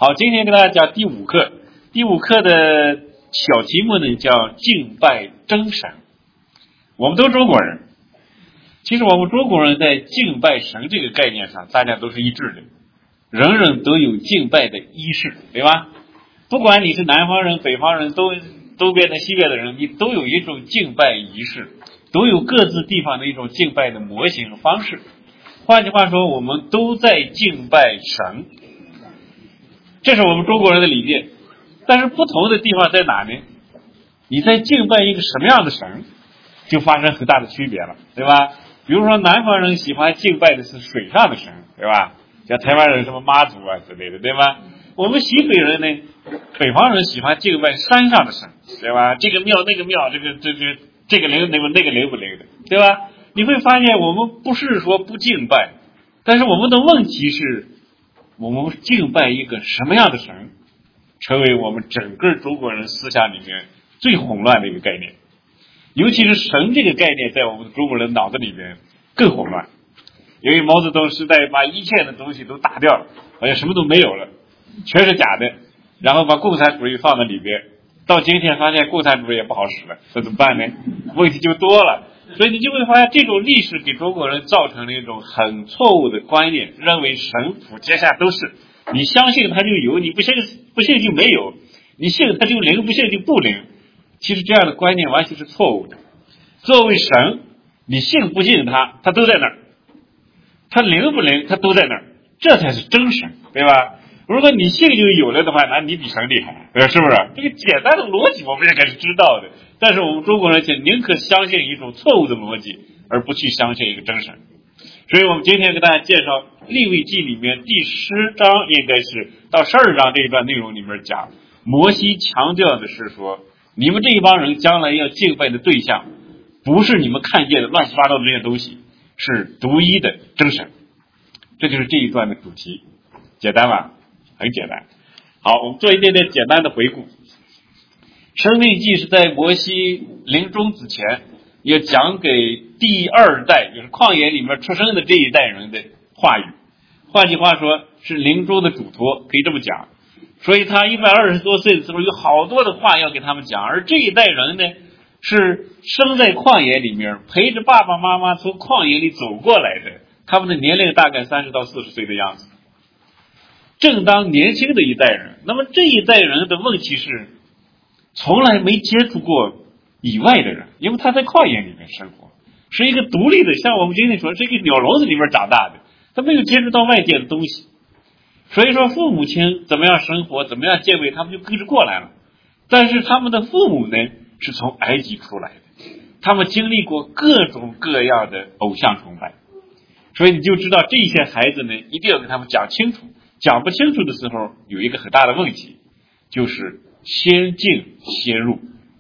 好，今天给大家讲第五课。第五课的小题目呢叫敬拜真神。我们都中国人，其实我们中国人在敬拜神这个概念上，大家都是一致的，人人都有敬拜的仪式，对吧？不管你是南方人、北方人，东边的、西边的人，你都有一种敬拜仪式，都有各自地方的一种敬拜的模型和方式。换句话说，我们都在敬拜神，这是我们中国人的理念。但是不同的地方在哪呢？你在敬拜一个什么样的神，就发生很大的区别了，对吧？比如说南方人喜欢敬拜的是水上的神，对吧？像台湾人什么妈祖啊之类的，对吧？我们西北人呢，北方人喜欢敬拜山上的神，对吧？这个庙那个庙，这个灵那个灵不灵的，对吧？你会发现我们不是说不敬拜，但是我们的问题是，我们敬拜一个什么样的神，成为我们整个中国人思想里面最混乱的一个概念。尤其是神这个概念在我们中国人脑子里面更混乱，因为毛泽东时代把一切的东西都打掉了，好像什么都没有了，全是假的，然后把共产主义放在里边，到今天发现共产主义也不好使了，这怎么办呢？问题就多了。所以你就会发现这种历史给中国人造成了一种很错误的观念，认为神普天下都是，你相信他就有，你不信就没有，你信他就灵，不信就不灵。其实这样的观念完全是错误的。作为神，你信不信他都在那儿，他灵不灵他都在那儿，这才是真神，对吧？如果你信就有了的话，那你比神厉害，是不是？这个简单的逻辑我们应该是知道的，但是我们中国人却宁可相信一种错误的逻辑，而不去相信一个真神。所以我们今天给大家介绍利未记里面第10章，应该是到12章这一段内容里面讲，摩西强调的是说，你们这一帮人将来要敬拜的对象，不是你们看见的乱七八糟的这些东西，是独一的真神。这就是这一段的主题，简单吧？很简单。好，我们做一点点简单的回顾。生命记是在摩西临终之前，要讲给第2代，就是旷野里面出生的这一代人的话语。换句话说，是临终的嘱托，可以这么讲。所以他120多岁的时候，有好多的话要给他们讲。而这一代人呢，是生在旷野里面，陪着爸爸妈妈从旷野里走过来的，他们的年龄大概30到40岁的样子。正当年轻的一代人，那么这一代人的问题是从来没接触过以外的人，因为他在旷野里面生活，是一个独立的，像我们今天说是一个鸟笼子里面长大的，他没有接触到外界的东西。所以说父母亲怎么样生活，怎么样敬畏，他们就跟着过来了。但是他们的父母呢，是从埃及出来的，他们经历过各种各样的偶像崇拜，所以你就知道这些孩子呢，一定要给他们讲清楚。讲不清楚的时候，有一个很大的问题，就是先进先入。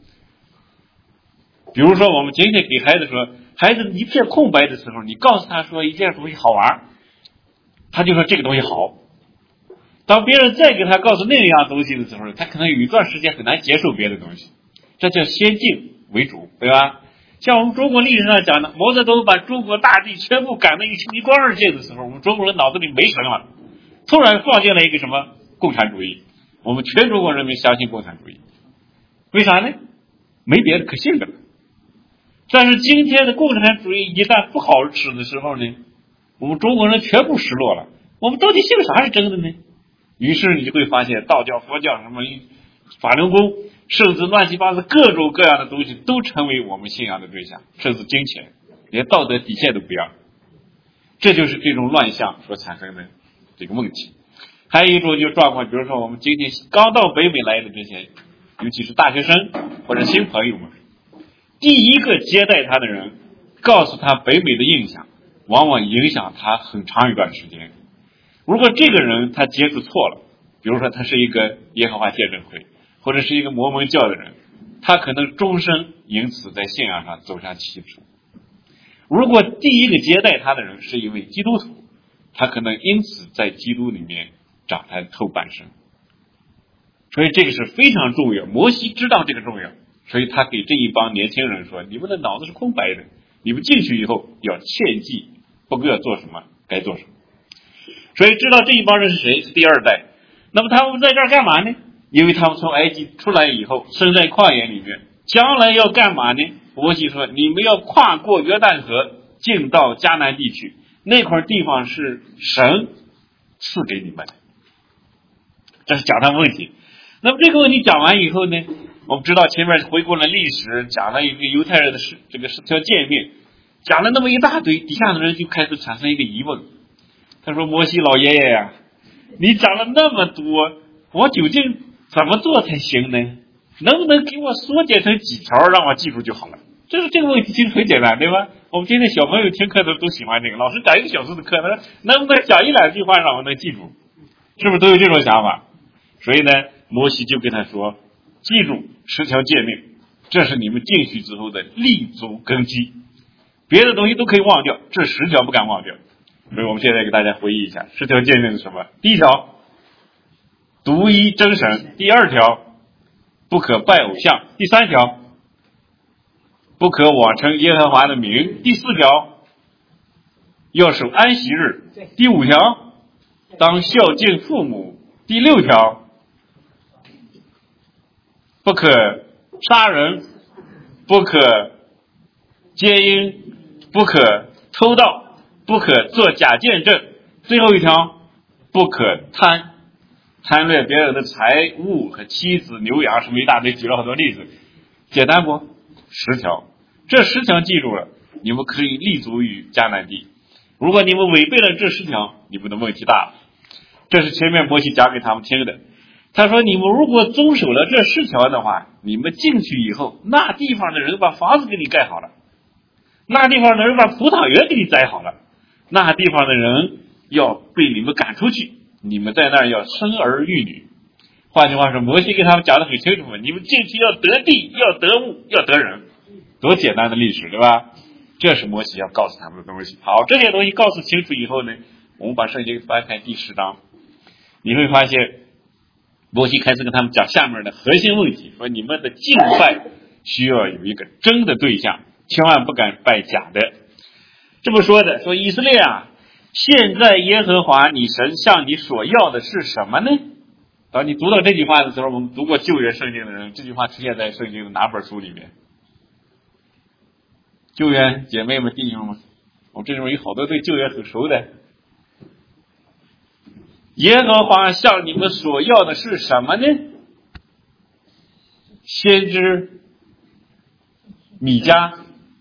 比如说我们今天给孩子说，孩子一片空白的时候，你告诉他说一件东西好玩，他就说这个东西好。当别人再给他告诉另一样东西的时候，他可能有一段时间很难接受别的东西，这叫先进为主，对吧？像我们中国历史上讲的，毛泽东把中国大地全部赶得一光二净的时候，我们中国人脑子里没神了，突然放进了一个什么共产主义，我们全中国人民相信共产主义，为啥呢？没别的可信的了。但是今天的共产主义一旦不好使的时候呢，我们中国人全部失落了，我们到底信啥是真的呢？于是你就会发现道教、佛教什么法轮功，甚至乱七八糟各种各样的东西都成为我们信仰的对象，甚至金钱，连道德底线都不要。这就是这种乱象所产生的这个问题。还有一种就是状况，比如说我们今天刚到北美来的这些，尤其是大学生或者新朋友们，第一个接待他的人告诉他北美的印象，往往影响他很长一段时间。如果这个人他接触错了，比如说他是一个耶和华见证会或者是一个摩门教的人，他可能终生因此在信仰上走上歧途。如果第一个接待他的人是一位基督徒，他可能因此在基督里面长他后半生。所以这个是非常重要，摩西知道这个重要，所以他给这一帮年轻人说，你们的脑子是空白的，你们进去以后要切记不要做什么该做什么。所以知道这一帮人是谁，是第2代。 那么他们在这儿干嘛呢？因为他们从埃及出来以后，生在旷野里面，将来要干嘛呢？摩西说：你们要跨过约旦河，进到迦南地区，那块地方是神赐给你们的。这是讲他们问题。那么这个问题讲完以后呢，我们知道前面回顾了历史，讲了一个犹太人的这个10条诫命，讲了那么一大堆，底下的人就开始产生一个疑问。他说：摩西老爷爷呀，你讲了那么多，我究竟怎么做才行呢？能不能给我缩减成几条让我记住就好了？这个问题其实很简单，对吧？我们今天小朋友听课都喜欢这个，老师讲1个小时的课，能不能讲1、2句话让我能记住？是不是都有这种想法？所以呢，摩西就跟他说，记住10条诫命，这是你们进去之后的立足根基，别的东西都可以忘掉，这10条不敢忘掉。所以我们现在给大家回忆一下10条诫命是什么。第1条，独一真神；第2条，不可拜偶像；第3条，不可妄称耶和华的名；第4条，要守安息日；第5条，当孝敬父母；第6条，不可杀人，不可奸淫，不可偷盗，不可作假见证；最后1条，不可贪恋别人的财物和妻子、牛羊，什么一大堆，举了很多例子。简单不？10条。这10条记住了，你们可以立足于迦南地。如果你们违背了这10条，你们的问题大了。这是前面摩西讲给他们听的。他说，你们如果遵守了这10条的话，你们进去以后，那地方的人把房子给你盖好了，那地方的人把葡萄园给你栽好了，那地方的人要被你们赶出去，你们在那儿要生儿育女。换句话说，摩西给他们讲得很清楚嘛，你们进去要得地，要得物，要得人，多简单的历史，对吧？这是摩西要告诉他们的东西。好，这些东西告诉清楚以后呢，我们把圣经翻开第10章，你会发现摩西开始跟他们讲下面的核心问题，说你们的敬拜需要有一个真的对象，千万不敢拜假的。这么说的，说以色列啊，现在耶和华你神向你所要的是什么呢？当你读到这句话的时候，我们读过旧约圣经的人，这句话出现在圣经的哪本书里面？旧约姐妹们弟兄们，我们这里面有好多对旧约很熟的。耶和华向你们所要的是什么呢？先知米迦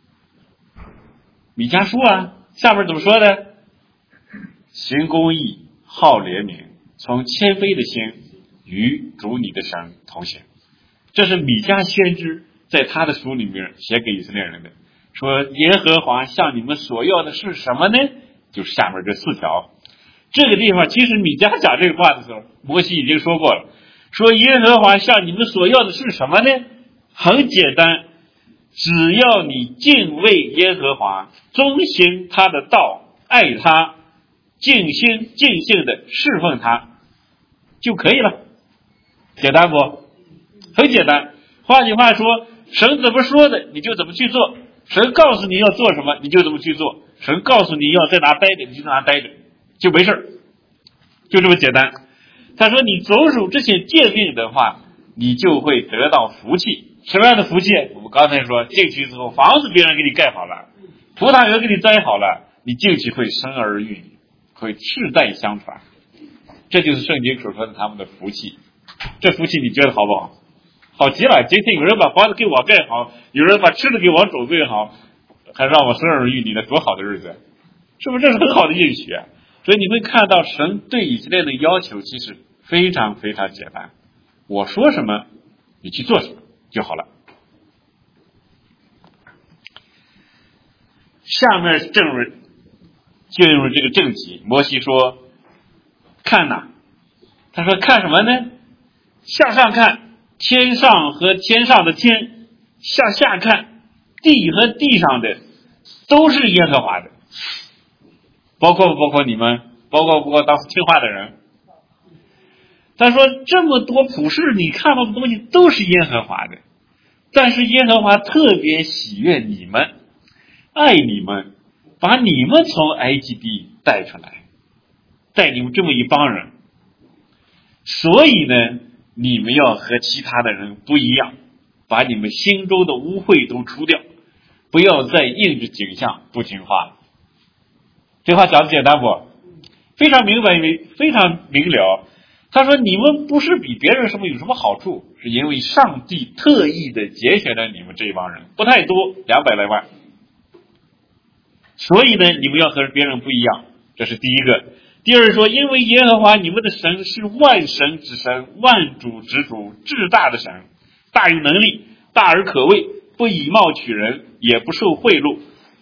书啊，下面怎么说的？行公义，好怜悯，从谦卑的心与主你的神同行。这是米迦先知在他的书里面写给以色列人的，说耶和华向你们所要的是什么呢？就是下面这4条。这个地方其实米迦讲这个话的时候，摩西已经说过了，说耶和华向你们所要的是什么呢？很简单，只要你敬畏耶和华，遵行他的道，爱他，尽心尽性的侍奉他就可以了。简单不？很简单。换句话说，神怎么说的你就怎么去做，神告诉你要做什么你就怎么去做，神告诉你要在哪待着你就在哪待着，就没事，就这么简单。他说你遵守这些诫命的话，你就会得到福气。什么样的福气？我们刚才说进去之后，房子别人给你盖好了，葡萄园给你栽好了，你进去会生儿育女，会世代相传。这就是圣经所说的他们的福气。这福气你觉得好不好？好极了。今天有人把房子给我盖好，有人把吃的给我准备好，还让我生儿育女的，多好的日子，是不是？这是很好的应许啊。所以你会看到神对以色列的要求其实非常非常简单，我说什么你去做什么就好了。下面进入这个正题，摩西说看哪，他说看什么呢？向上看，天上和天上的天，向下看，地和地上的都是耶和华的，包括不包括你们，包括不包括当时听话的人。他说这么多普世你看到的东西都是耶和华的，但是耶和华特别喜悦你们，爱你们，把你们从埃及地带出来，带你们这么一帮人。 所以呢，你们要和其他的人不一样，把你们心中的污秽都除掉，不要再应着景象不听话了。这话讲的简单不？非常明白，非常明了。他说你们不是比别人有什么好处，是因为上帝特意的拣选了你们这帮人，不太多，200来万。所以呢，你们要和别人不一样，这是第一个。第二说，因为耶和华你们的神是万神之神，万主之主，至大的神，大有能力，大而可畏，不以貌取人，也不受贿赂。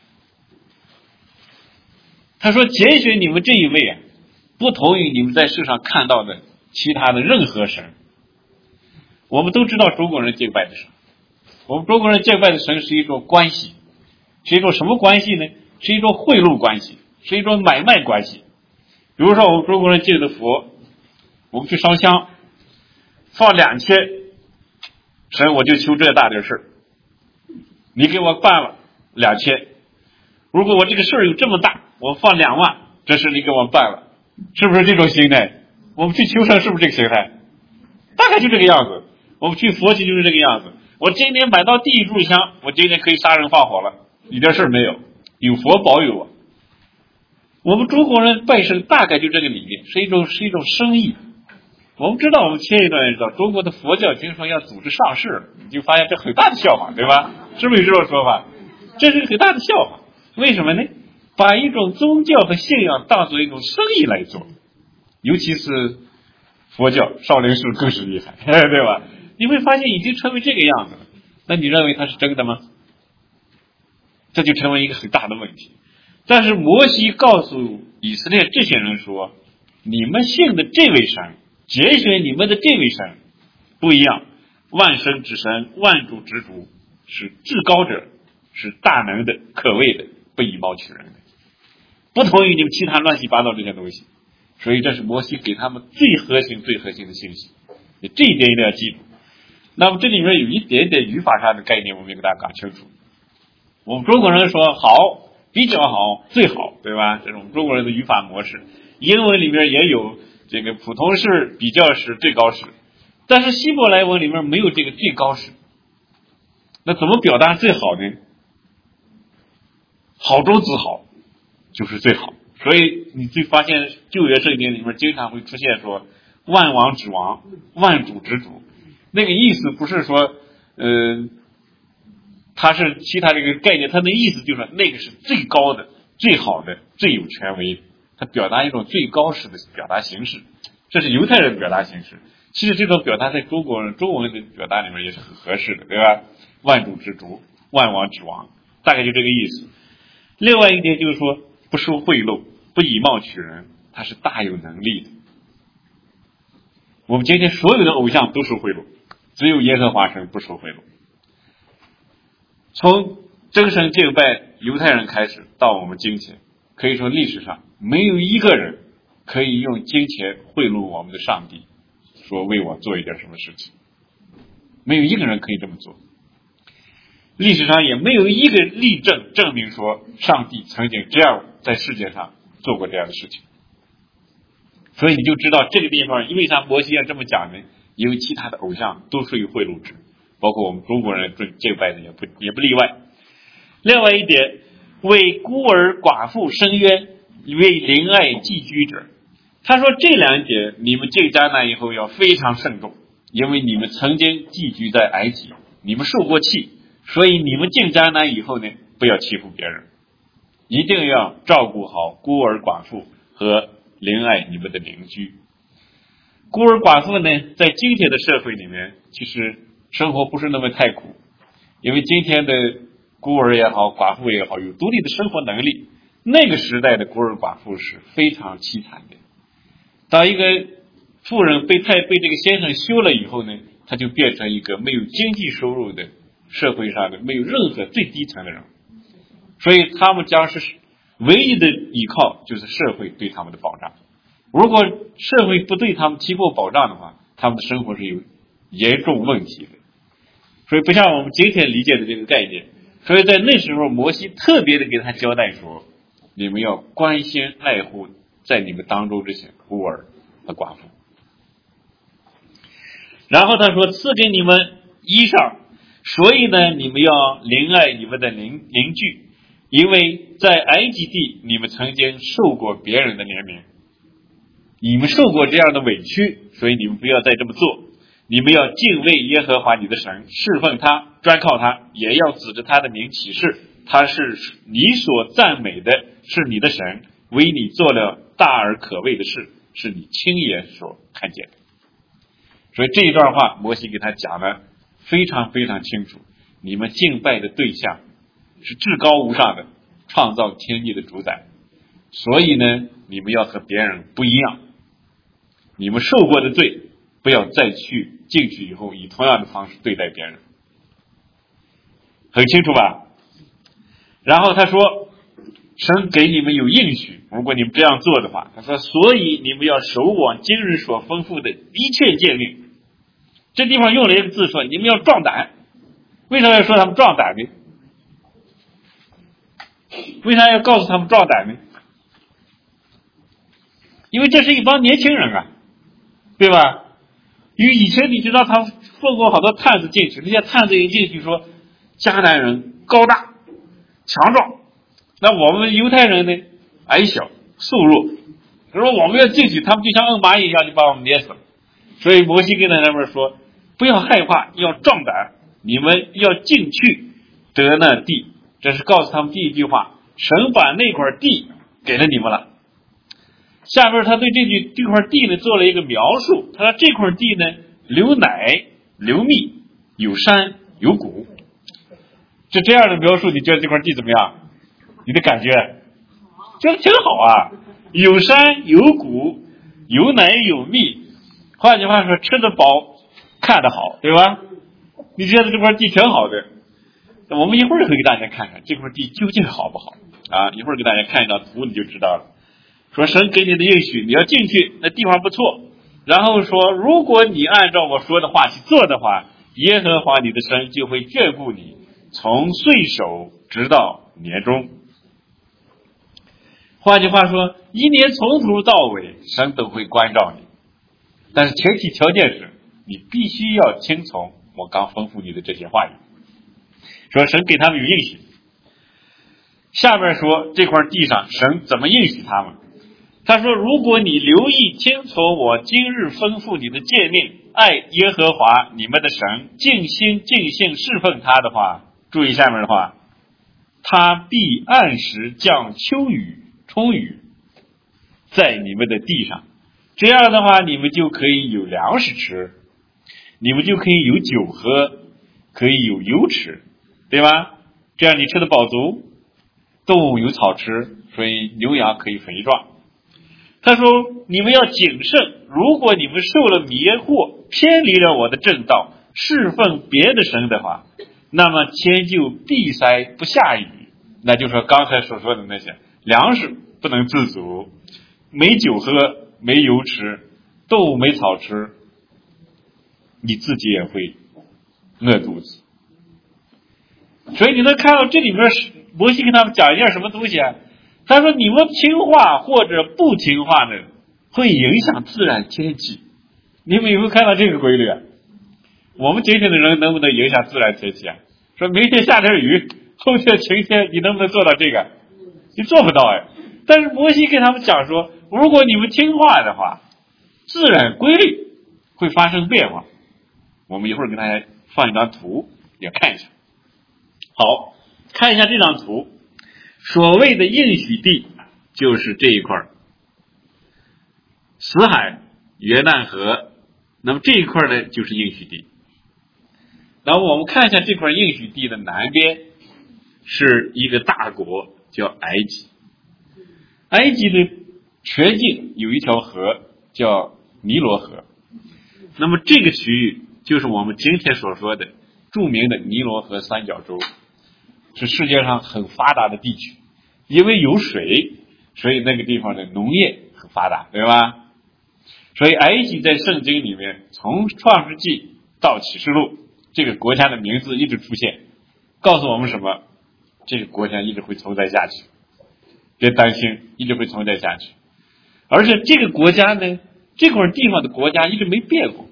他说拣选你们这一位啊，不同于你们在世上看到的其他的任何神。我们都知道中国人敬拜的神，我们中国人敬拜的神是一种关系，是一种什么关系呢？是一种贿赂关系，是一种买卖关系。比如说我们中国人敬的佛，我们去烧香放2000，神我就求这大点事，你给我办了2000，如果我这个事儿有这么大，我放2万，这事你给我办了，是不是这种心态？我们去求神是不是这个心态？大概就这个样子。我们去佛系就是这个样子。我今天买到第一炷香，我今天可以杀人放火了，一点事儿没有，有佛保佑我。我们中国人拜神大概就这个理念，是一种生意。我们知道，我们前一段也知道，中国的佛教经说要组织上市，你就发现这很大的笑话，对吧？是不是有这种说法？这是很大的笑话。为什么呢？把一种宗教和信仰当作一种生意来做，尤其是佛教，少林寺更是厉害，对吧？你会发现已经成为这个样子了。那你认为它是真的吗？这就成为一个很大的问题。但是摩西告诉以色列这些人说，你们信的这位神，拣选你们的这位神不一样，万神之神，万主之主，是至高者，是大能的，可畏的，不以貌取人的，不同于你们其他乱七八糟这些东西。所以这是摩西给他们最核心的信息，这一点一定要记住。那么这里面有一点点语法上的概念，我们给大家搞清楚。我们中国人说好，比较好，最好，对吧？这种中国人的语法模式，英文里面也有这个普通式、比较式、最高式，但是希伯来文里面没有这个最高式。那怎么表达最好呢？好中之好就是最好。所以你会发现旧约圣经里面经常会出现说万王之王，万主之主，那个意思不是说它是其他这个概念，它的意思就是那个是最高的、最好的、最有权威的，它表达一种最高式的表达形式，这是犹太人的表达形式。其实这种表达在中文的表达里面也是很合适的，对吧？万主之主，万王之王，大概就这个意思。另外一点就是说不收贿赂，不以貌取人，他是大有能力的。我们今天所有的偶像都收贿赂，只有耶和华神不收贿赂。从真神敬拜犹太人开始到我们今天，可以说历史上没有一个人可以用金钱贿赂我们的上帝，说为我做一点什么事情，没有一个人可以这么做。历史上也没有一个例证证明说上帝曾经这样在世界上做过这样的事情。所以你就知道这个地方为啥摩西要这么讲呢？因为其他的偶像都属于贿赂制，包括我们中国人敬拜的也不例外。另外一点，为孤儿寡妇伸冤，为邻爱寄居者。他说这两点你们进迦南以后要非常慎重，因为你们曾经寄居在埃及，你们受过气，所以你们进迦南以后呢，不要欺负别人，一定要照顾好孤儿寡妇和邻爱你们的邻居。孤儿寡妇呢，在今天的社会里面，其实生活不是那么太苦，因为今天的孤儿也好，寡妇也好，有独立的生活能力。那个时代的孤儿寡妇是非常凄惨的。当一个妇人被这个先生休了以后呢，他就变成一个没有经济收入的社会上的没有任何最低层的人，所以他们将是唯一的依靠就是社会对他们的保障。如果社会不对他们提供保障的话，他们的生活是有严重问题的。所以不像我们今天理解的这个概念，所以在那时候摩西特别的给他交代说，你们要关心爱护在你们当中这些孤儿和寡妇。 然后他说赐给你们衣裳，所以呢你们要怜爱你们的邻居，因为在埃及地你们曾经受过别人的怜悯，你们受过这样的委屈，所以你们不要再这么做。你们要敬畏耶和华你的神，侍奉他，专靠他，也要指着他的名起誓，他是你所赞美的，是你的神，为你做了大而可畏的事，是你亲眼所看见的。所以这一段话摩西给他讲的非常非常清楚，你们敬拜的对象是至高无上的创造天地的主宰，所以呢你们要和别人不一样，你们受过的罪不要再进去以后以同样的方式对待别人，很清楚吧？然后他说神给你们有应许，如果你们这样做的话，他说所以你们要守我今日所吩咐的一切诫命。这地方用了一个字说你们要壮胆，为啥要说他们壮胆呢？为啥要告诉他们壮胆呢？因为这是一帮年轻人啊，对吧？因为以前你知道他送过好多探子进去，那些探子一进去说迦南人高大强壮，那我们犹太人呢矮小瘦弱，他说我们要进去，他们就像摁蚂蚁一样就把我们捏死了。所以摩西跟他们说不要害怕，要壮胆，你们要进去得那地。这是告诉他们第一句话，神把那块地给了你们了。下边他对这块地呢做了一个描述，他说这块地呢流奶流蜜，有山有谷。这样的描述，你觉得这块地怎么样？你的感觉觉得挺好啊，有山有谷，有奶有蜜，换句话说吃得饱看得好，对吧？你觉得这块地挺好的，我们一会儿会给大家看看这块地究竟好不好啊！一会儿给大家看一张图你就知道了。说神给你的应许，你要进去，那地方不错。然后说，如果你按照我说的话去做的话，耶和华你的神就会眷顾你，从岁首直到年终。换句话说，一年从头到尾，神都会关照你。但是前提条件是，你必须要听从我刚吩咐你的这些话语。说神给他们有应许。下面说这块地上神怎么应许他们？他说如果你留意听从我今日吩咐你的诫命，爱耶和华你们的神，尽心尽性侍奉他的话，注意下面的话，他必按时降秋雨充雨在你们的地上，这样的话你们就可以有粮食吃，你们就可以有酒喝，可以有油吃，对吧？这样你吃得饱足，动物有草吃，所以牛羊可以肥壮。他说你们要谨慎，如果你们受了迷惑，偏离了我的正道，侍奉别的神的话，那么天就闭塞不下雨，那就是说刚才所说的那些粮食不能自足，没酒喝，没油吃，动物没草吃，你自己也会饿肚子。所以你能看到这里面摩西跟他们讲一件什么东西啊？他说你们听话或者不听话呢，会影响自然天气。你们有没有看到这个规律啊？我们今天的人能不能影响自然天气啊？说明天下点雨，后天晴天，你能不能做到这个？你做不到哎。但是摩西跟他们讲说，如果你们听话的话，自然规律会发生变化。我们一会儿给大家放一张图，也看一下。好，看一下这张图。所谓的应许地就是这一块，死海、约旦河，那么这一块呢就是应许地。然后我们看一下这块应许地的南边是一个大国叫埃及，埃及的全境有一条河叫尼罗河，那么这个区域就是我们今天所说的著名的尼罗河三角洲，是世界上很发达的地区，因为有水，所以那个地方的农业很发达，对吧？所以埃及在圣经里面从创世纪到启示录，这个国家的名字一直出现，告诉我们什么？这个国家一直会存在下去，别担心，一直会存在下去。而且这个国家呢，这块地方的国家一直没变过，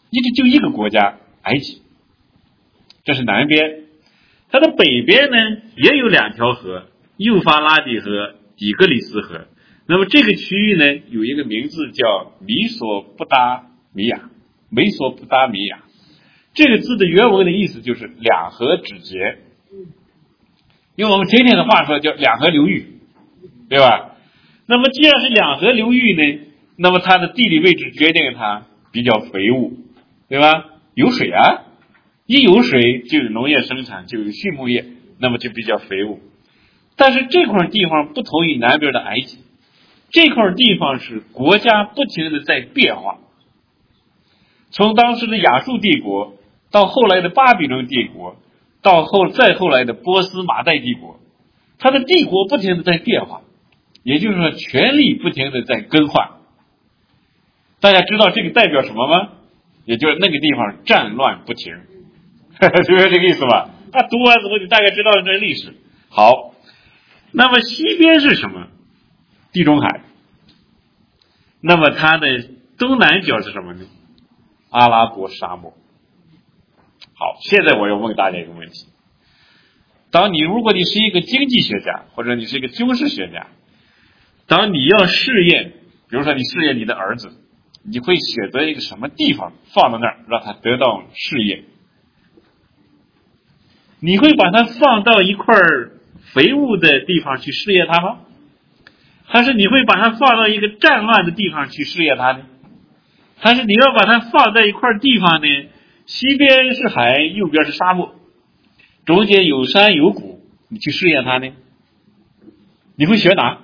一直就一个国家埃及，这是南边。它的北边呢也有2条河，幼发拉底河、底格里斯河。那么这个区域呢有一个名字叫米索不达米亚，美索不达米亚这个字的原文的意思就是两河之间，用我们今天的话说叫两河流域，对吧？那么既然是两河流域呢，那么它的地理位置决定它比较肥沃，对吧？有水啊，一有水就有农业生产，就有畜牧业，那么就比较肥沃。但是这块地方不同于南边的埃及，这块地方是国家不停的在变化，从当时的亚述帝国到后来的巴比伦帝国，到再后来的波斯马代帝国，它的帝国不停的在变化，也就是说权力不停的在更换。大家知道这个代表什么吗？也就是那个地方战乱不停，就是这个意思吧？那读完之后你大概知道了这历史。好，那么西边是什么？地中海。那么它的东南角是什么呢？阿拉伯沙漠。好，现在我要问大家一个问题：如果你是一个经济学家，或者你是一个军事学家，当你要试验，比如说你试验你的儿子，你会选择一个什么地方放到那儿，让他得到试验？你会把它放到一块肥沃的地方去试验它吗？还是你会把它放到一个战乱的地方去试验它呢？还是你要把它放在一块地方呢？西边是海，右边是沙漠，中间有山有谷，你去试验它呢？你会选哪？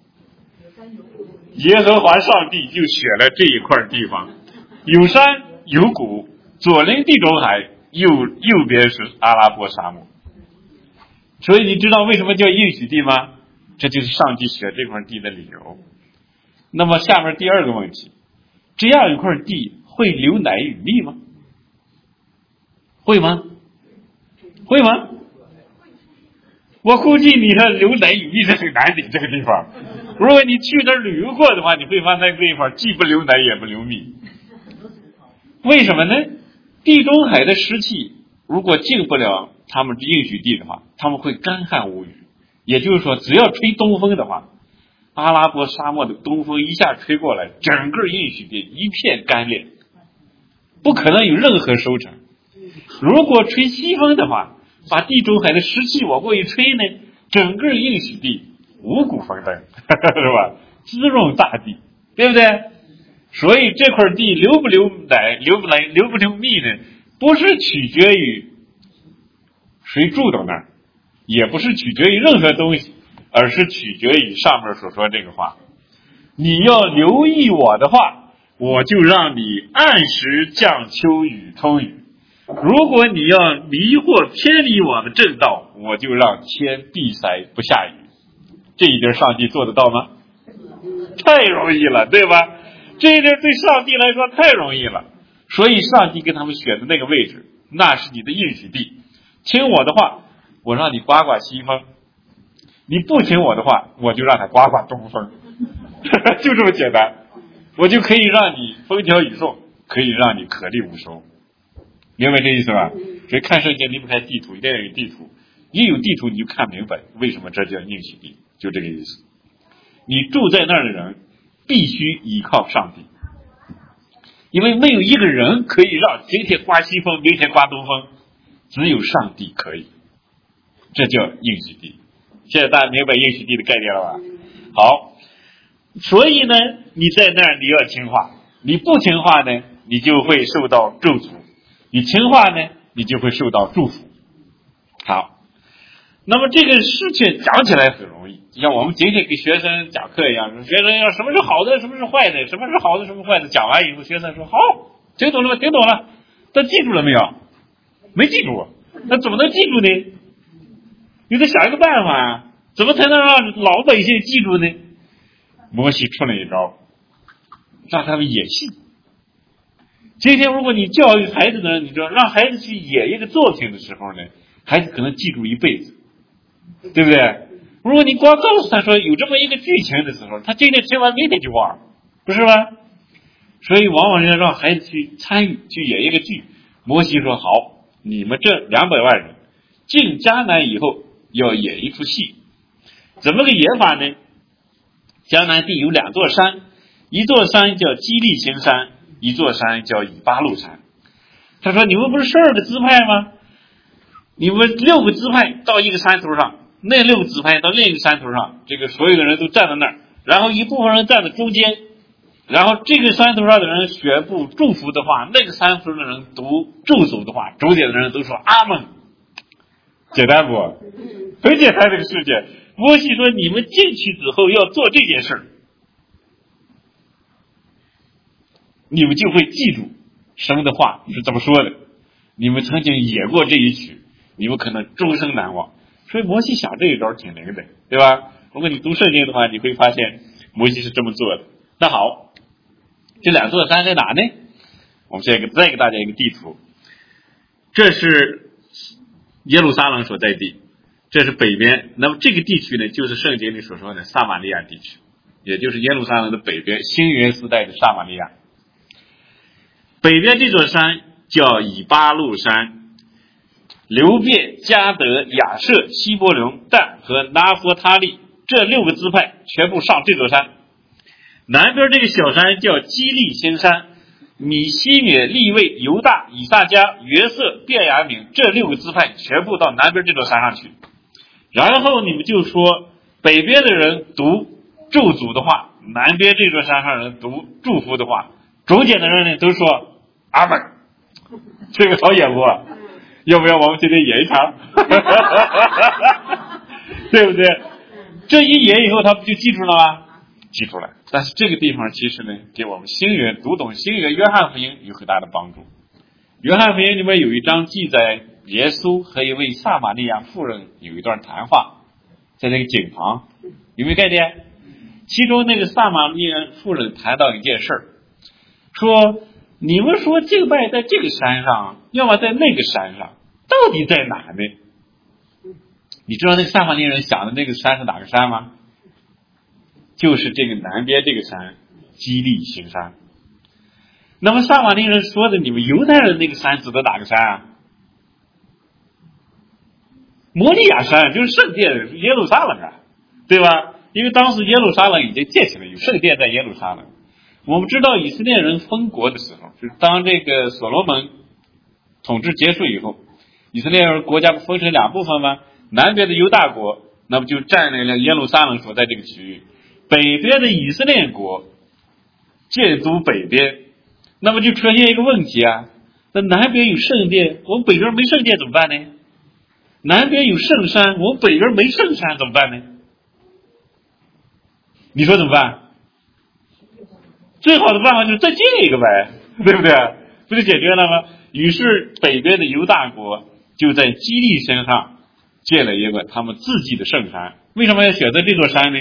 耶和华上帝就选了这一块地方，有山有谷，左邻地中海，右边是阿拉伯沙漠。所以你知道为什么叫应许地吗？这就是上帝选这块地的理由。那么下面第二个问题，这样一块地会流奶与蜜吗？会吗？会吗？我估计你的流奶与蜜是很难的这个地方。如果你去那儿旅游过的话，你会发现那个地方既不流奶也不流蜜。为什么呢？地中海的湿气如果进不了他们应许地的话，他们会干旱无雨。也就是说，只要吹东风的话，阿拉伯沙漠的东风一下吹过来，整个应许地一片干裂，不可能有任何收成。如果吹西风的话，把地中海的湿气往过一吹呢，整个应许地五谷丰登，是吧？滋润大地，对不对？所以这块地流不流奶，流不流蜜呢？不是取决于谁住到那儿，也不是取决于任何东西，而是取决于上面所说这个话。你要留意我的话，我就让你按时降秋雨通雨。如果你要迷惑偏离我的正道，我就让天闭塞不下雨。这一点上帝做得到吗？太容易了，对吧？这一点对上帝来说太容易了。所以上帝给他们选的那个位置，那是你的应许地。听我的话，我让你刮刮西风；你不听我的话，我就让他刮刮东风。就这么简单，我就可以让你风调雨顺，可以让你颗粒无收。明白这意思吧？所以看圣经离不开地图，一定要有地图。一有地图你就看明白为什么这叫应许地，就这个意思。你住在那儿的人必须依靠上帝，因为没有一个人可以让今天刮西风，明天刮东风，只有上帝可以。这叫应许地。现在大家明白应许地的概念了吧？好，所以呢，你在那儿你要听话，你不听话呢，你就会受到咒诅；你听话呢，你就会受到祝福。好，那么这个事情讲起来很容易，就像我们今天给学生讲课一样，学生要什么是好的，什么是坏的，什么是好的，什么坏的，讲完以后，学生说好，听懂了吗？听懂了。他记住了没有？没记住。那怎么能记住呢？你得想一个办法啊，怎么才能让老百姓记住呢？摩西出了一招，让他们演戏。今天如果你教育孩子的人，你知道让孩子去演一个作品的时候呢，孩子可能记住一辈子，对不对？如果你光告诉他说有这么一个剧情的时候，他今天听完明天就忘了，不是吗？ 所以往往要让孩子去参与，去演一个剧。摩西说好，你们这200万人进迦南以后要演一出戏，怎么个演法呢？迦南地有2座山，一座山叫基利心山，一座山叫以巴路山。他说你们不是12个支派吗？你们6个支派到一个山头上，那6个支派到另一个山头上，这个所有的人都站在那儿，然后一部分人站在中间，然后这个山头上的人宣布祝福的话，那个山头的人读咒诅的话，中间的人都说阿门。简单不？很简单这个事件。摩西说你们进去之后要做这件事，你们就会记住神的话是怎么说的，你们曾经演过这一曲，你们可能终生难忘。所以摩西想这一招挺灵的，对吧？如果你读圣经的话，你会发现摩西是这么做的。那好，这2座山在哪呢？我们现在再给大家一个地图，这是耶路撒冷所在地，这是北边。那么这个地区呢，就是圣经里所说的撒玛利亚地区，也就是耶路撒冷的北边，新约时代的撒玛利亚。北边这座山叫以巴路山，流遍迦得、亚设、希伯伦、但和拿弗他利这6个支派全部上这座山。南边这个小山叫基利心山，米西缅、利未、犹大、以萨迦、约瑟、便雅悯这6个支派全部到南边这座山上去。然后你们就说北边的人读咒诅的话，南边这座山上人读祝福的话，中间的人呢都说阿门。这个好演不？要不要我们今天演一场？对不对？这一演以后他不就记住了吗？记住了。但是这个地方其实呢，给我们新约读懂新约约翰福音有很大的帮助。约翰福音里面有一章记载耶稣和一位撒玛利亚妇人有一段谈话，在那个井旁，有没有概念？其中那个撒玛利亚妇人谈到一件事儿，说你们说敬拜在这个山上，要么在那个山上，到底在哪呢？你知道那个撒玛利亚人想的那个山是哪个山吗？就是这个南边这个山，基利心山。那么撒玛利亚人说的你们犹太人那个山指的哪个山啊？摩利亚山，就是圣殿，耶路撒冷啊，对吧？因为当时耶路撒冷已经建起来，有圣殿在耶路撒冷。我们知道以色列人分国的时候，就是当这个所罗门统治结束以后，以色列人国家不分成2部分吗？南边的犹大国，那么就占领了耶路撒冷所在这个区域，北边的以色列国建都北边，那么就出现一个问题啊，那南边有圣殿，我们北边没圣殿怎么办呢？南边有圣山，我们北边没圣山怎么办呢？你说怎么办？最好的办法就是再建一个呗，对不对？不就解决了吗？于是北边的犹大国就在基利山上建了一个他们自己的圣山。为什么要选择这座山呢？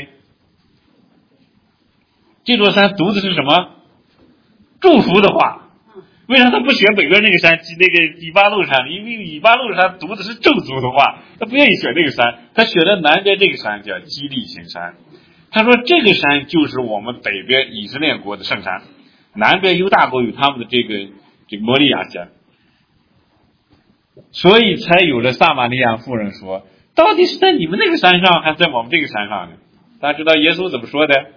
这座山读的是什么？祝福的话。为啥他不选北边那个山，那个以巴路山？因为以巴路山读的是咒诅的话，他不愿意选这个山，他选了南边这个山叫基利心山。他说这个山就是我们北边以色列国的圣山，南边犹大国有他们的这个摩利亚山，所以才有了撒玛利亚妇人说，到底是在你们那个山上还是在我们这个山上呢？大家知道耶稣怎么说的？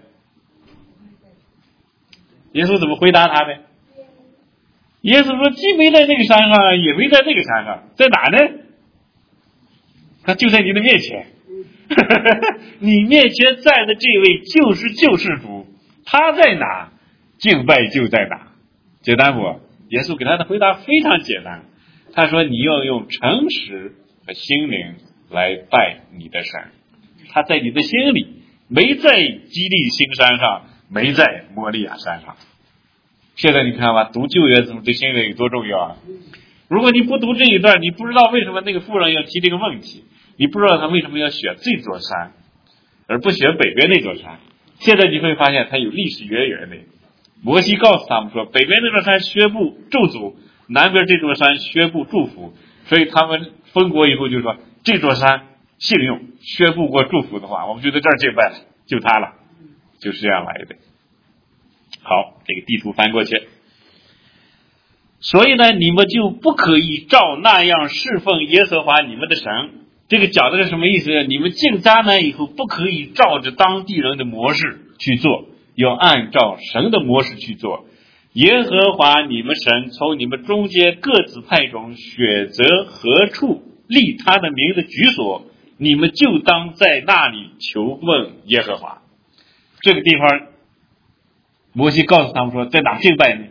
耶稣怎么回答他的？耶稣说既没在那个山上，也没在那个山上，在哪呢？他就在你的面前。你面前站的这位就是救世主，他在哪，敬拜就在哪。简单不？耶稣给他的回答非常简单，他说你要用诚实和心灵来拜你的神，他在你的心里，没在基利心山上，没在摩利亚山上。现在你看吧，读旧约对新约有多重要啊！如果你不读这一段，你不知道为什么那个妇人要提这个问题，你不知道他为什么要选这座山而不选北边那座山。现在你会发现它有历史渊源的。摩西告诉他们说，北边那座山宣布咒诅，南边这座山宣布祝福，所以他们分国以后就说这座山信用宣布过祝福的话，我们就在这儿敬拜了，就他了，就是这样来的。 好，这个地图翻过去。所以呢，你们就不可以照那样侍奉耶和华你们的神。这个讲的是什么意思？你们进迦南以后，不可以照着当地人的模式去做，要按照神的模式去做。耶和华你们神从你们中间各自派中选择何处立他的名的居所，你们就当在那里求问耶和华。这个地方摩西告诉他们说，在哪敬拜呢？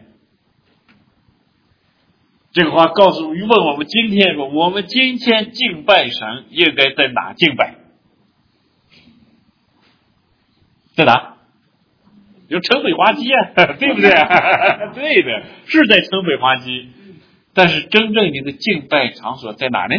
这个话告诉问我们今天说，我们今天敬拜神应该在哪敬拜？在哪？有城北华基啊，对不对？对的，是在城北华基。但是真正你的敬拜场所在哪呢？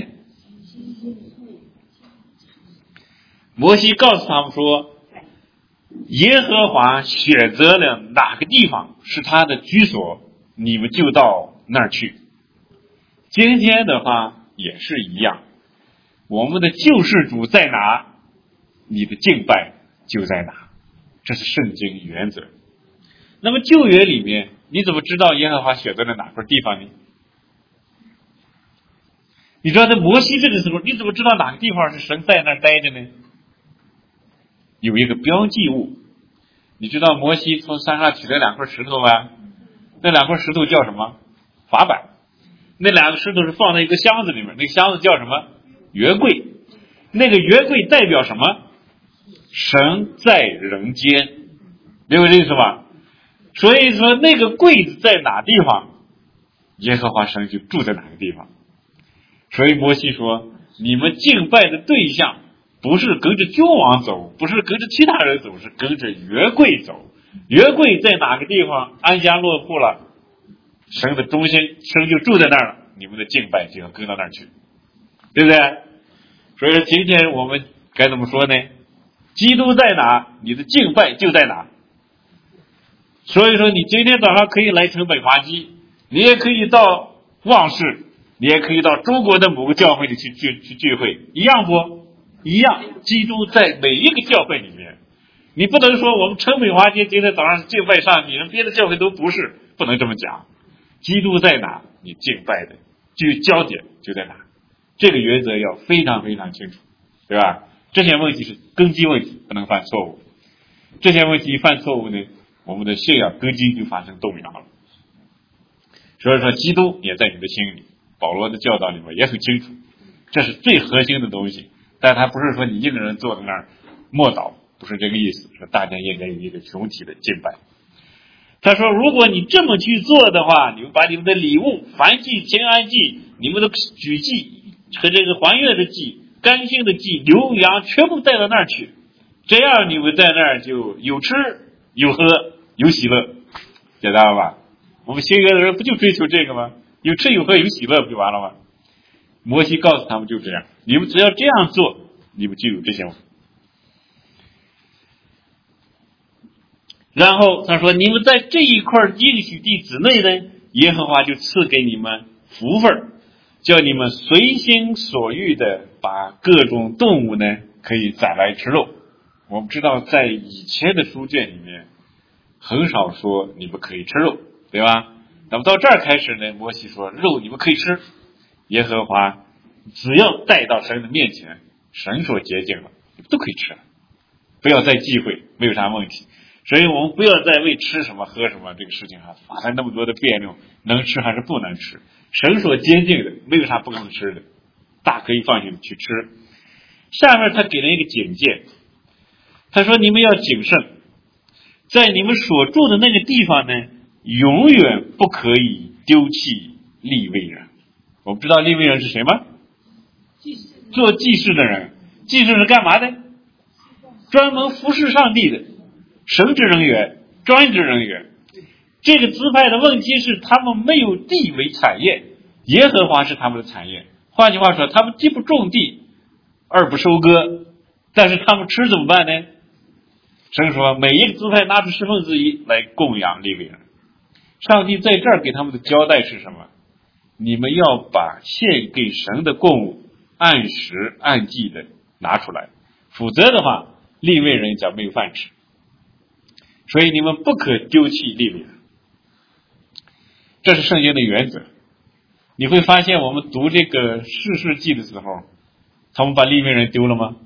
摩西告诉他们说，耶和华选择了哪个地方是他的居所，你们就到那儿去。今天的话也是一样，我们的救世主在哪，你的敬拜就在哪，这是圣经原则。那么旧约里面，你怎么知道耶和华选择了哪块地方呢？你知道在摩西这个时候，你怎么知道哪个地方是神在那儿待着呢？有一个标记物。你知道摩西从山上取了2块石头吗？那2块石头叫什么？法版。那2个石头是放在一个箱子里面，那个箱子叫什么？约柜。那个约柜代表什么？神在人间，明白这意思吧？所以说那个柜子在哪地方，耶和华神就住在哪个地方。所以摩西说，你们敬拜的对象不是跟着君王走，不是跟着其他人走，是跟着约柜走。约柜在哪个地方安家落户了，神的中心，神就住在那儿了，你们的敬拜就要跟到那儿去，对不对？所以说今天我们该怎么说呢？基督在哪，你的敬拜就在哪。所以说你今天早上可以来城北华基，你也可以到旺市，你也可以到中国的某个教会里去聚会，一样不一样？基督在每一个教会里面，你不能说我们城北华基今天早上敬拜上帝，别的教会都不是，不能这么讲。基督在哪，你敬拜的焦点就在哪，这个原则要非常非常清楚，对吧？这些问题是根基问题，不能犯错误。这些问题一犯错误呢，我们的信仰根基就发生动摇了。所以说基督也在你的心里，保罗的教导里面也很清楚，这是最核心的东西。但他不是说你一个人坐在那儿默祷，不是这个意思，说大家应该有一个群体的敬拜。他说如果你这么去做的话，你们把你们的礼物，燔祭、平安祭，你们的举祭和这个还愿的祭、甘心的祭、牛羊全部带到那儿去，这样你们在那儿就有吃有喝有喜乐，简单了吧？我们新约的人不就追求这个吗？有吃有喝有喜乐不就完了吗？摩西告诉他们就这样，你们只要这样做，你们就有这些。然后他说，你们在这一块应许地之内呢，耶和华就赐给你们福分，叫你们随心所欲的把各种动物呢可以宰来吃肉。我们知道在以前的书卷里面很少说你们可以吃肉，对吧？那么到这儿开始呢，摩西说肉你们可以吃，耶和华只要带到神的面前，神所洁净了，你们都可以吃，不要再忌讳，没有啥问题。所以我们不要再为吃什么喝什么这个事情发生那么多的辩论，能吃还是不能吃。神所洁净的没有啥不能吃的，大可以放心去吃。下面他给了一个警戒，他说你们要谨慎，在你们所住的那个地方呢，永远不可以丢弃利未人。我们知道利未人是谁吗？做祭祀的人。祭祀是干嘛的？专门服侍上帝的神职人员、专职人员。这个支派的问题是他们没有地为产业，耶和华是他们的产业。换句话说，他们既不种地，二不收割，但是他们吃怎么办呢？神说每一个支派拿出1/10来供养利未人。上帝在这儿给他们的交代是什么？你们要把献给神的供物按时按季的拿出来，否则的话利未人将没有饭吃。 所以你们不可丢弃利未人，这是圣经的原则。你会发现我们读这个士师记的时候，他们把利未人丢了吗？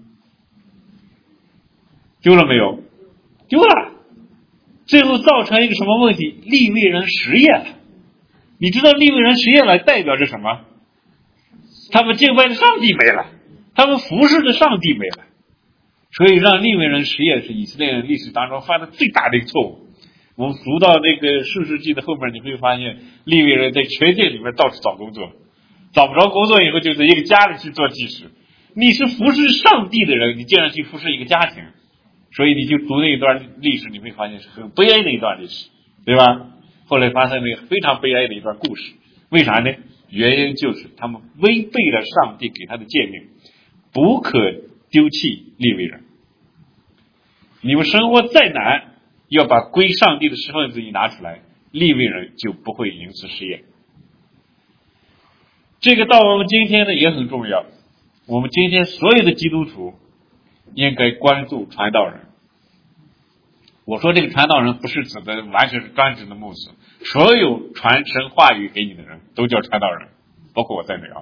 丢了没有？丢了。最后造成一个什么问题？利未人失业了。你知道利未人失业了代表着什么？他们敬拜的上帝没了，他们服侍的上帝没了。所以让利未人失业是以色列人历史当中犯的最大的一个错误。我们读到那个士师记的后面，你会发现利未人在全界里面到处找工作，找不着工作以后就在一个家里去做祭司。你是服侍上帝的人，你竟然去服侍一个家庭，所以你就读那一段历史，你会发现是很悲哀的一段历史，对吧？后来发生了一个非常悲哀的一段故事，为啥呢？原因就是他们违背了上帝给他的诫命，不可丢弃利未人。你们生活再难，要把归上帝的十分之一拿出来，利未人就不会因此失业。这个到我们今天呢也很重要，我们今天所有的基督徒应该关注传道人。我说这个传道人不是指的完全是专职的牧师，所有传神话语给你的人都叫传道人，包括我在内啊。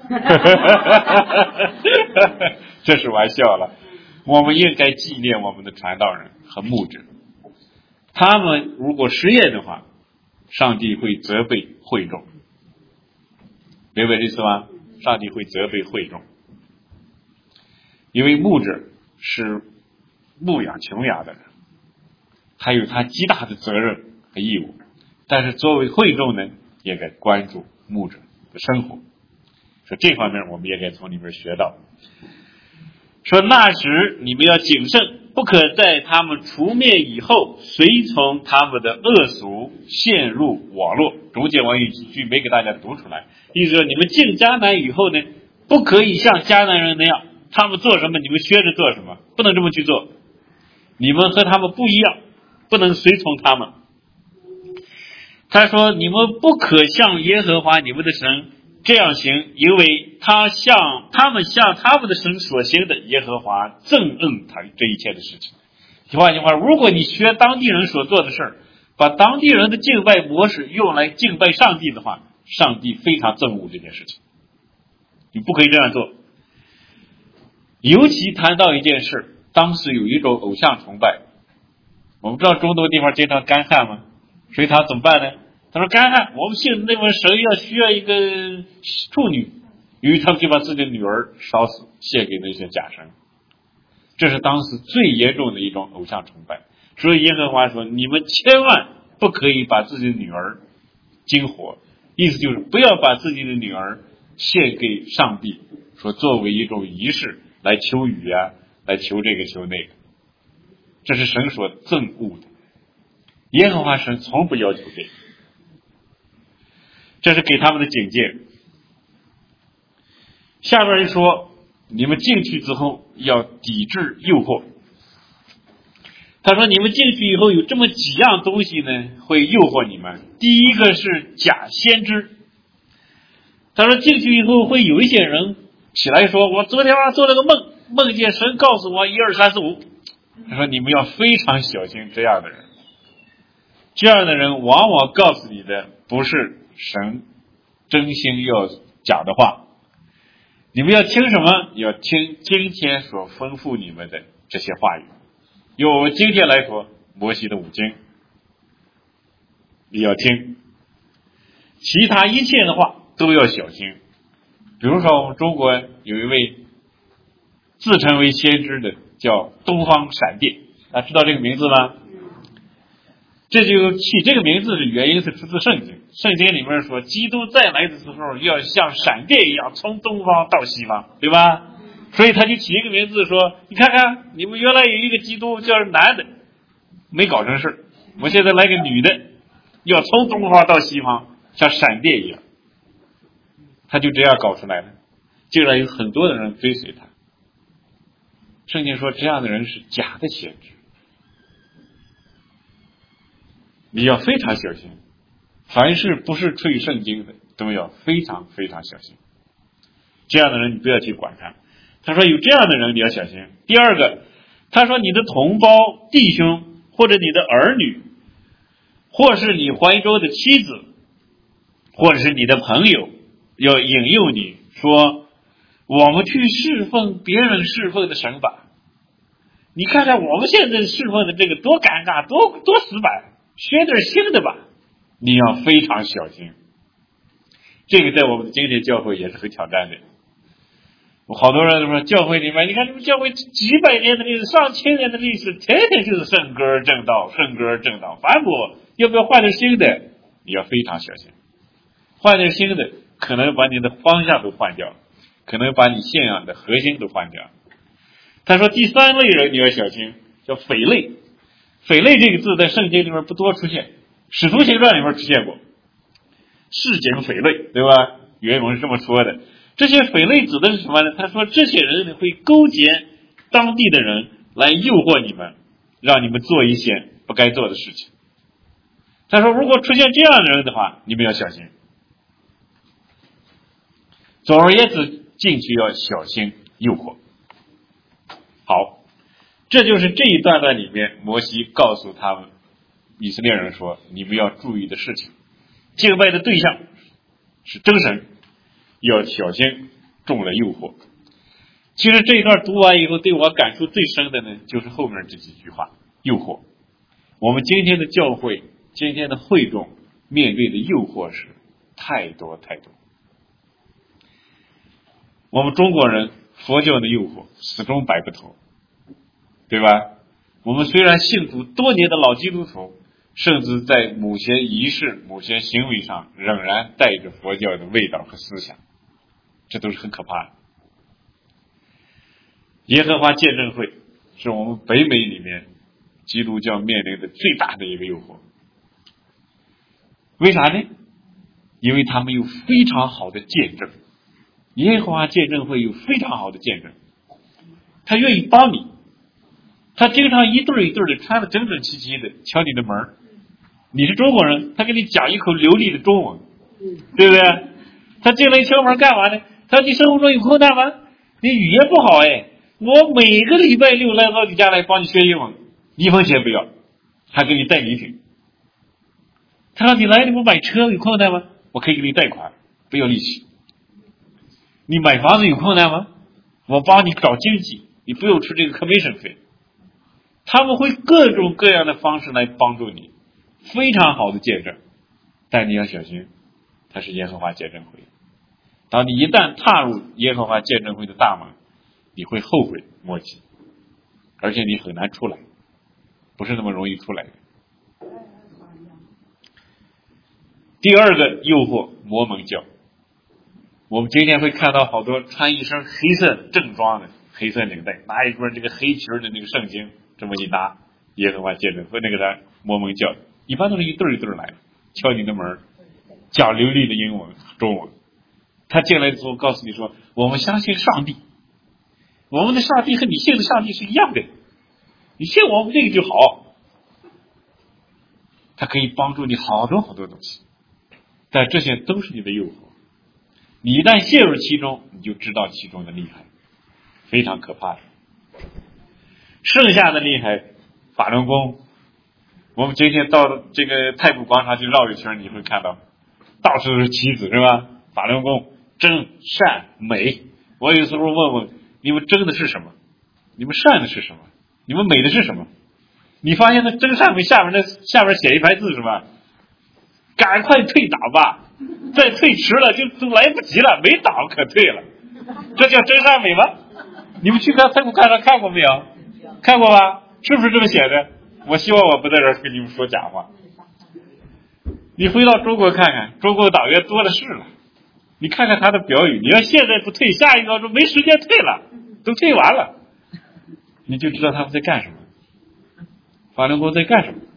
这是玩笑了。我们应该纪念我们的传道人和牧者，他们如果失业的话，上帝会责备会众，明白意思吗？上帝会责备会众，因为牧者是牧养穷养的人，还有他极大的责任和义务。但是作为会众呢，也该关注牧者的生活，说这方面我们也该从里面学到。说那时你们要谨慎，不可在他们除灭以后随从他们的恶俗，陷入网络。中间我有几句没给大家读出来，意思说你们进迦南以后呢，不可以像迦南人那样，他们做什么你们学着做什么，不能这么去做。你们和他们不一样，不能随从他们。他说你们不可像耶和华你们的神这样行，因为他们向他们的神所行的，耶和华憎恨他这一切的事情。换句话，如果你学当地人所做的事儿，把当地人的敬拜模式用来敬拜上帝的话，上帝非常憎恶这件事情，你不可以这样做。尤其谈到一件事，当时有一种偶像崇拜，我们知道中东地方经常干旱吗？所以他怎么办呢？他说干旱，我们信那位神需要一个处女，于是他们就把自己的女儿烧死，献给那些假神。这是当时最严重的一种偶像崇拜。所以耶和华说，你们千万不可以把自己的女儿惊火，意思就是不要把自己的女儿献给上帝，说作为一种仪式来求雨啊，来求这个求那个，这是神所憎恶的。耶和华神从不要求这个，这是给他们的警戒。下边一说，你们进去之后要抵制诱惑。他说你们进去以后有这么几样东西呢，会诱惑你们。第一个是假先知。他说进去以后会有一些人起来说，我昨天晚上做了个梦，梦见神告诉我1、2、3、4、5。他说你们要非常小心这样的人，这样的人往往告诉你的不是神真心要讲的话。你们要听什么？要听今天所吩咐你们的这些话语。用我们今天来说，摩西的5经你要听，其他一切的话都要小心。比如说我们中国有一位自称为先知的叫东方闪电，大家知道这个名字吗？这就起这个名字的原因是出自圣经，圣经里面说基督再来的时候要像闪电一样从东方到西方，对吧？所以他就起一个名字说，你看看你们原来有一个基督叫男的没搞成事，我现在来个女的要从东方到西方像闪电一样，他就这样搞出来的，竟然有很多的人追随他。圣经说这样的人是假的先知，你要非常小心，凡是不是吹圣经的都要非常非常小心，这样的人你不要去管他。他说有这样的人你要小心。第二个，他说你的同胞弟兄或者你的儿女，或是你怀中的妻子，或者是你的朋友，要引诱你说，我们去侍奉别人侍奉的神吧。你看看我们现在侍奉的这个多尴尬，多死板，学点新的吧。你要非常小心。这个在我们的今天教会也是很挑战的。好多人都说教会里面，你看这个教会几百年的历史，上千年的历史，天天就是圣歌正道，圣歌正道，反驳。要不要换点新的？你要非常小心。换点新的，可能把你的方向都换掉，可能把你信仰的核心都换掉。他说第三类人你要小心，叫匪类。匪类这个字在圣经里面不多出现，使徒行传里面出现过，市井匪类，对吧？原文是这么说的。这些匪类指的是什么呢？他说这些人会勾结当地的人来诱惑你们，让你们做一些不该做的事情。他说如果出现这样的人的话，你们要小心。总而言之，进去要小心诱惑。好，这就是这一段里面摩西告诉他们以色列人说你们要注意的事情。敬拜的对象是真神，要小心中了诱惑。其实这一段读完以后，对我感触最深的呢，就是后面这几句话，诱惑。我们今天的教会，今天的会众面对的诱惑是太多太多。我们中国人佛教的诱惑始终摆不脱，对吧？我们虽然信主多年的老基督徒，甚至在某些仪式、某些行为上仍然带着佛教的味道和思想，这都是很可怕的。耶和华见证会是我们北美里面基督教面临的最大的一个诱惑。为啥呢？因为他们有非常好的见证。耶和华见证会有非常好的见证，他愿意帮你，他经常一对一对的穿得整整齐齐的敲你的门。你是中国人，他给你讲一口流利的中文，对不对？他进来敲门干嘛呢？他说你生活中有困难吗？你语言不好我每个礼拜六来到你家来帮你学英文，一分钱不要，还给你带礼品。他说你来你不买车有困难吗？我可以给你贷款，不要利息。你买房子有困难吗？我帮你找经济，你不用出这个 commission 费。他们会各种各样的方式来帮助你，非常好的见证。但你要小心，它是耶和华见证会。当你一旦踏入耶和华见证会的大门，你会后悔莫及，而且你很难出来，不是那么容易出来的。第二个诱惑，摩门教。我们今天会看到好多穿一身黑色正装的，黑色领带，拿一本这个黑皮的那个圣经，这么一拿，耶和华见证会那个的摩门教，一般都是一对一对来，敲你的门，讲流利的英文、中文。他进来的时候告诉你说，我们相信上帝，我们的上帝和你信的上帝是一样的，你信我们这个就好。他可以帮助你好多好多东西，但这些都是你的诱惑。你一旦陷入其中，你就知道其中的厉害，非常可怕的。剩下的厉害，法轮功。我们今天到这个太古广场去绕一圈，你会看到到处都是旗子，是吧？法轮功真善美。我有时候问问你们真的是什么？你们善的是什么？你们美的是什么？你发现那真善美下面写一排字是吧？赶快退党吧，再退迟了就都来不及了，没党可退了。这叫真善美吗？你们去太古广场看过没有？看过吧？是不是这么写的？我希望我不在这儿跟你们说假话。你回到中国看看，中国党员多的是了。你看看他的标语，你要现在不退，下一秒钟没时间退了，都退完了，你就知道他们在干什么。法轮功在干什么？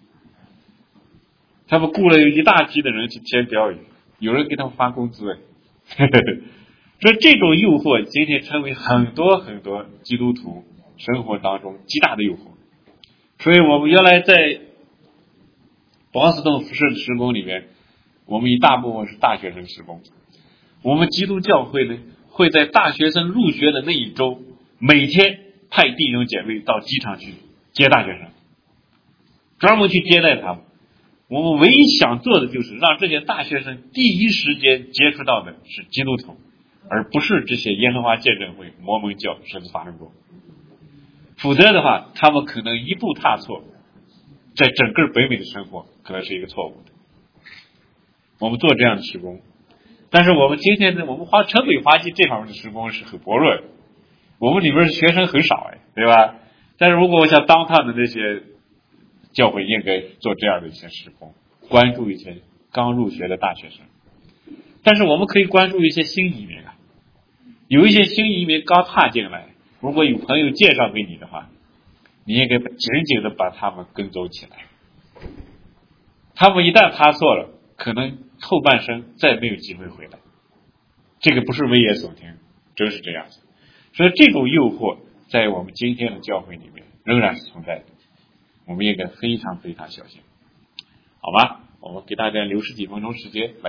他们雇了一大批的人去填标语，有人给他们发工资所以这种诱惑今天成为很多很多基督徒生活当中极大的诱惑。所以我们原来在王思洞服饰施工里面，我们一大部分是大学生施工。我们基督教会呢，会在大学生入学的那一周，每天派弟兄姐妹到机场去接大学生。 专门去接待他们。我们唯一想做的就是让这些大学生第一时间接触到的是基督徒，而不是这些耶和华见证会、摩门教、十字法轮功。否则的话，他们可能一步踏错，在整个北美的生活可能是一个错误的。我们做这样的施工，但是我们今天呢，我们城北华基这方面的施工是很薄弱的，我们里边学生很少，对吧？但是如果我想当趟的那些教会应该做这样的一些施工，关注一些刚入学的大学生。但是我们可以关注一些新移民啊，有一些新移民刚踏进来，如果有朋友介绍给你的话，你应该紧紧的把他们跟走起来。他们一旦踏错了，可能后半生再没有机会回来。这个不是危言耸听，真是这样子。所以这种诱惑在我们今天的教会里面仍然是存在的，我们应该非常非常小心，好吗？我们给大家留10几分钟时间来